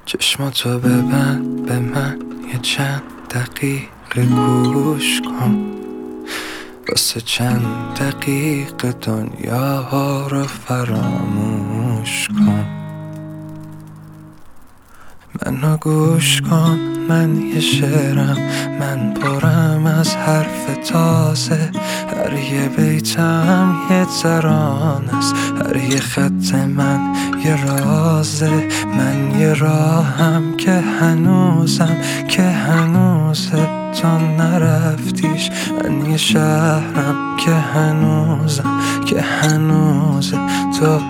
چشماتو ببند به من یه چند دقیقه گوش کن، واسه چند دقیقه دنیا ها رو فراموش کن. منو گوش کن، من یه شعرم، من پرم از حرف تازه. هر یه بیتم یه ترانه است، هر یه خط من یه رازه. من یه راهم که هنوزه تا نرفتیش. من یه شهرم که هنوزه تا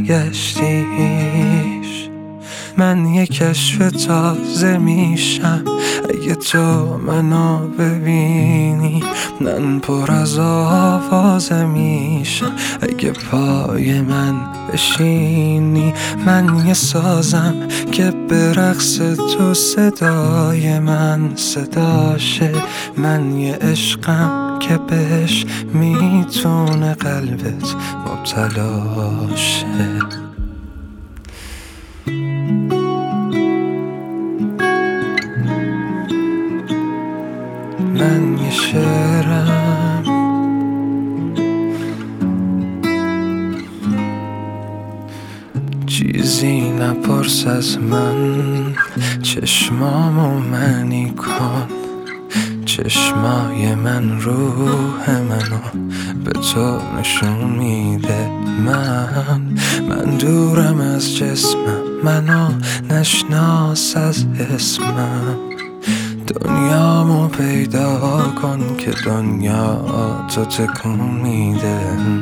نگشتیش. من یه کشف تازه میشم اگه تو منو ببینی. من پر از آوازه میشم اگه پای من بشینی. من یه سازم که به رقص تو صدای من صداشه. من یه عشقم که بهش میتونه قلبت مبتلا شه. من یه شعرم، چیزی نپرس از من. چشمامو منی کن، چشمای من روح منو به تو نشون میده. من دورم از جسمم، منو نشناس از اسمم. دنیامو پیدا کن که دنیا تو تکون میده.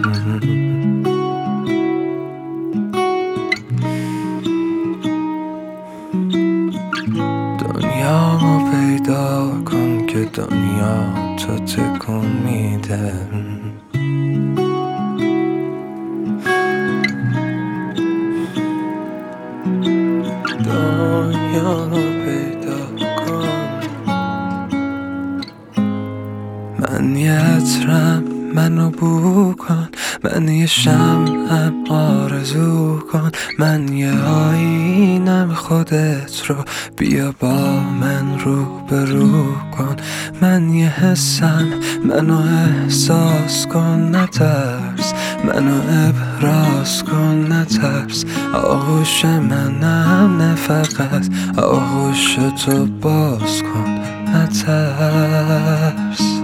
دنیامو پیدا کن که دنیا تو تکون میده. دنیامو پیدا کن. من یه عطرم، منو بو کن. من یه شمعم، آرزو کن. من یه آینم، خودت رو بیا با من روبرو کن. من یه حسم، منو احساس کن نترس. منو ابراز کن نترس. آغوش منم نه فقط، آغوش تو باز کن نترس.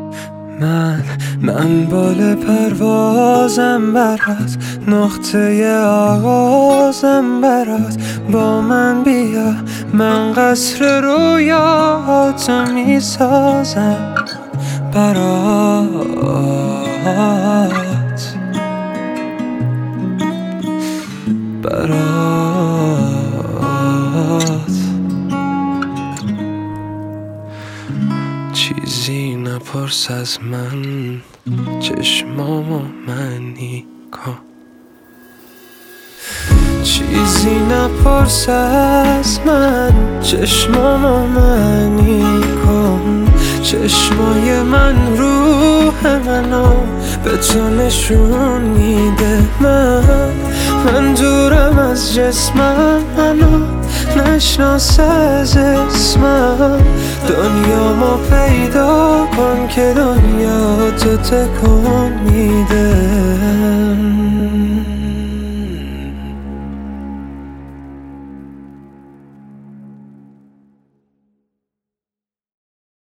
من بال پروازم برات، نقطه آغازم برات. با من بیا، من قصر رویاتو میسازم برات. چیزی نپرس از من، چشمامو منی کن. چیزی نپرس از من، چشمامو منی کن. چشمای من روح منو به تو نشون میده. من دورم از جسمم، منو نشناس از اسمم. دنیامو پیدا کن که دنیا تو تکون میده.